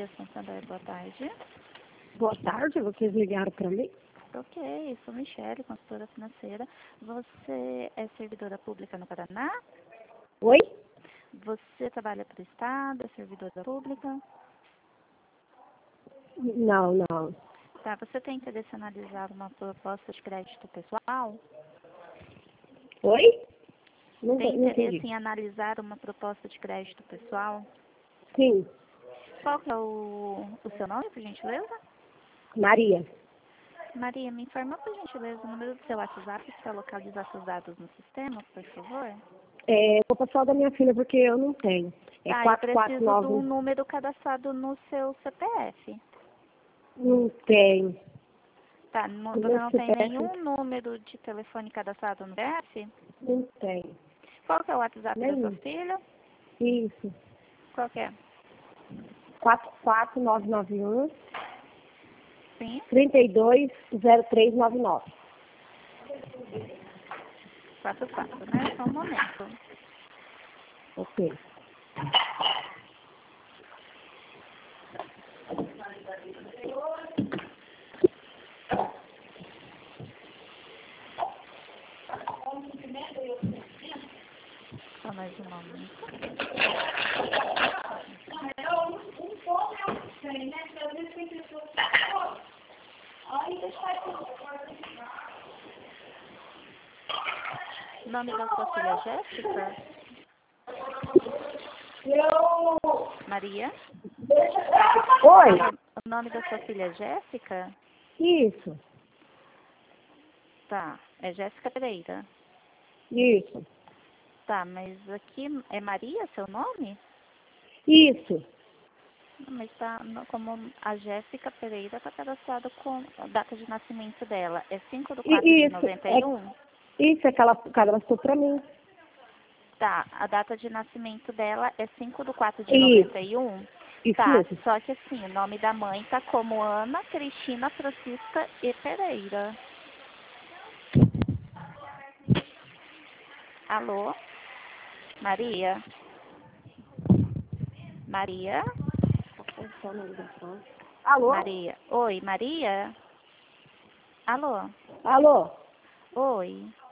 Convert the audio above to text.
Maria Santander, boa tarde. Boa tarde, vocês ligaram para mim? Ok, sou Michele, consultora financeira. Você é servidora pública no Paraná? Oi? Você trabalha para o Estado, é servidora pública? Não, não. Tá, você tem interesse em analisar uma proposta de crédito pessoal? Oi? Não, Tem não interesse entendi. em analisar uma proposta de crédito pessoal? Sim, Qual que é o seu nome, por gentileza? Maria. Maria, me informa, por gentileza, o número do seu WhatsApp para localizar seus dados no sistema, por favor? Vou passar o da minha filha porque eu não tenho. É Tá, eu preciso do 449. número cadastrado no seu CPF. Não tenho. Tá, O você meu não tem CPF nenhum número de telefone cadastrado no CPF? não tenho. Qual que é o WhatsApp da sua Nenhum. filha? Isso. Qual que é? 44991 Sim, 320399. 44, né? Só um momento. Ok. Só mais um momento. O nome da sua filha é Jéssica? Maria? Oi? O nome da sua filha é Jéssica? Isso. Tá, é Jéssica Pereira. Isso. Tá, mas aqui é Maria seu nome? Isso. Mas tá, como a Jéssica Pereira está cadastrada com a data de nascimento dela. É 5 de 4 de Isso. 91? Isso é que ela cadastrou para mim. Tá, a data de nascimento dela é 5 de 4 de Isso. 91? Isso Tá, mesmo. só que assim, o nome da mãe tá como Ana Cristina Francisca e Pereira. Alô? Maria? Maria? Alô? Maria? Oi, Maria? Alô? Alô? Oi?